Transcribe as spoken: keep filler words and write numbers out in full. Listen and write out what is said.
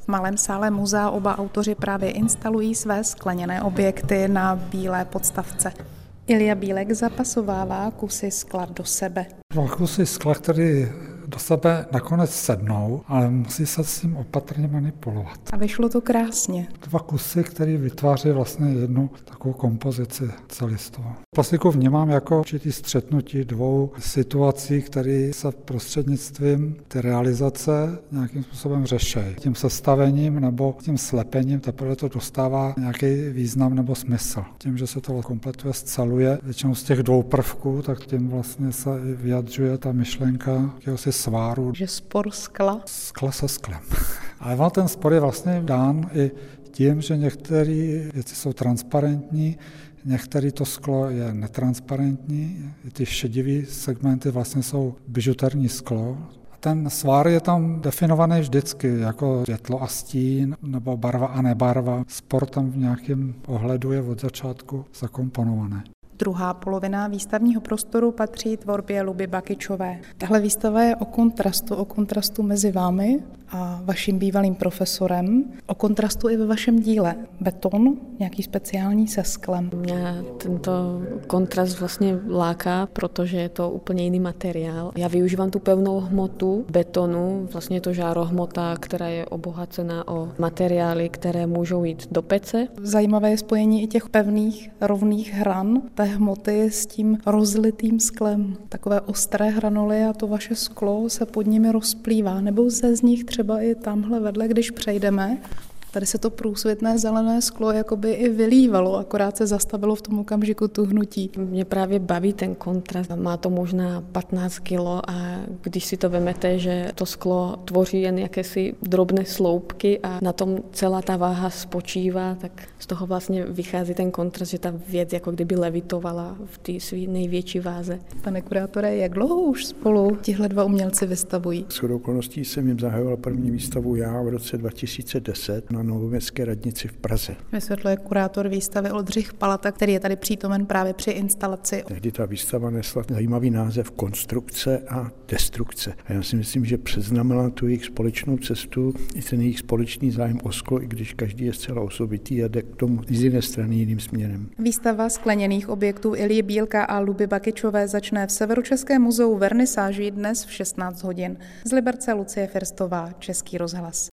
V malém sále muzea oba autoři právě instalují své skleněné objekty na bílé podstavce. Ilja Bílek zapasovává kusy skla do sebe. Dva kusy skla, které do sebe nakonec sednou, ale musí se s tím opatrně manipulovat. A vyšlo to krásně. Dva kusy, které vytváří vlastně jednu takovou kompozici celistou. Plastiku vnímám jako určitý střetnutí dvou situací, které se prostřednictvím té realizace nějakým způsobem řeší. Tím sestavením nebo tím slepením teprve to dostává nějaký význam nebo smysl. Tím, že se to kompletuje, sceluje většinou z těch dvou prvků, tak tím vlastně se i vyjadřuje ta myšlenka jakéhosi sváru. Že spor skla? Skla se sklem. Ale on ten spor je vlastně dán i tím, že některé věci jsou transparentní, některé to sklo je netransparentní, ty šedivé segmenty vlastně jsou bižuterní sklo. Ten svár je tam definovaný vždycky jako světlo a stín, nebo barva a nebarva. Spor tam v nějakém ohledu je od začátku zakomponovaný. Druhá polovina výstavního prostoru patří tvorbě Luby Bakyčové. Tahle výstava je o kontrastu, o kontrastu mezi vámi a vaším bývalým profesorem, o kontrastu i ve vašem díle. Beton, nějaký speciální se sklem. Mě tento kontrast vlastně láká, protože je to úplně jiný materiál. Já využívám tu pevnou hmotu betonu, vlastně je to žárohmota, která je obohacená o materiály, které můžou jít do pece. Zajímavé je spojení i těch pevných, rovných hran té hmoty s tím rozlitým sklem. Takové ostré granuly a to vaše sklo se pod nimi rozplývá, nebo se z nich třeba i tamhle vedle, když přejdeme. Tady se to průsvitné zelené sklo jakoby i vylívalo, akorát se zastavilo v tom okamžiku tuhnutí. Mě právě baví ten kontrast. Má to možná patnáct kilo a když si to vemete, že to sklo tvoří jen jakési drobné sloupky a na tom celá ta váha spočívá, tak z toho vlastně vychází ten kontrast, že ta věc jako kdyby levitovala v té své největší váze. Pane kurátore, jak dlouho už spolu tihle dva umělci vystavují? Shodou okolností jsem jim zahajoval první výstavu já v roce dva tisíce deset na Novoměstské radnici v Praze. Vysvětluje kurátor výstavy Oldřich Palata, který je tady přítomen právě při instalaci. Tehdy ta výstava nesla zajímavý název Konstrukce a destrukce. A já si myslím, že předznamenala tu jejich společnou cestu i ten jejich společný zájem o sklo, i když každý je zcela osobitý a jde k tomu z jiné strany jiným směrem. Výstava skleněných objektů Ilji Bílka a Luby Bakyčové začne v Severočeském muzeu Vernisáží dnes v šestnáct hodin. Z Liberce Lucie Firstová, Český rozhlas.